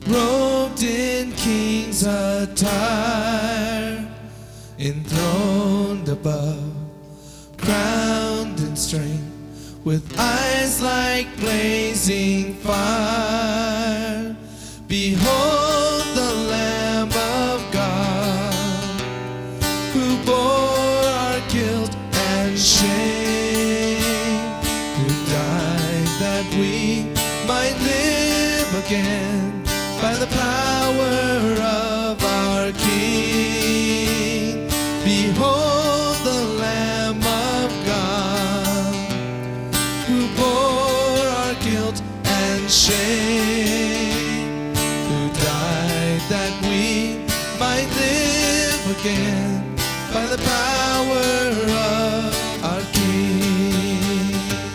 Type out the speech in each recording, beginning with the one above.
robed in king's attire, enthroned above, crowned in strength, with eyes like blazing fire. Behold the Lamb of God, who bore our guilt and shame, who died that we might live again by the power of our King. Behold the Lamb of God, who bore our guilt and shame, who died that we might live again by the power of our King.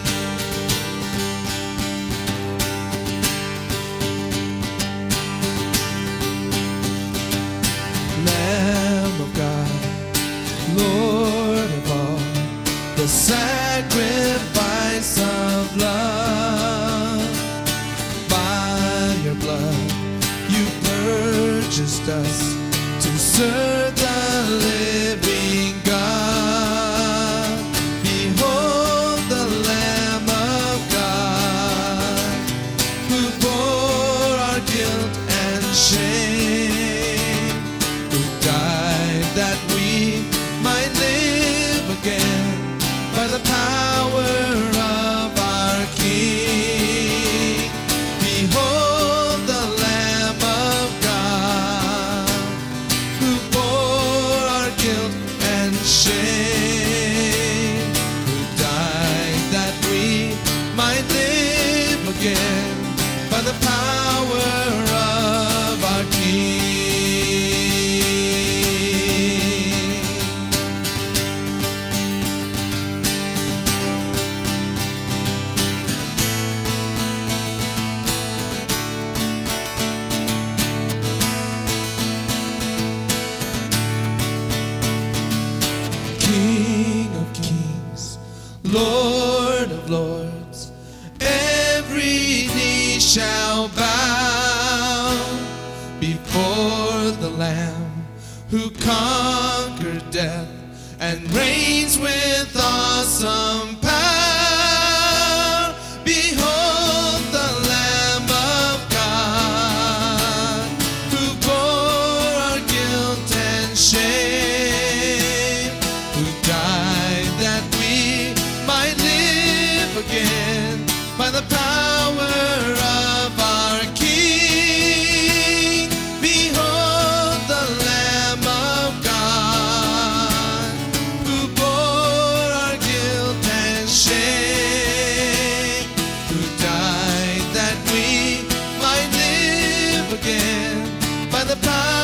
Lamb of God, Lord of all, the sacrifice of love. By your blood you purchased us to serve the living God. Behold the Lamb of God, who bore our guilt and shame, who died that we might live again by the power of our King. Behold the Lamb of God, who bore our guilt and shame, who died that we might live again by the power of our King. King of kings, Lord of lords, every knee shall bow before the Lamb who conquered death and reigns with awesome power. Behold the Lamb of God, who bore our guilt and shame, who died that we might live again by the power of our King. Behold the Lamb of God, who bore our guilt and shame, who died that we might live again by the power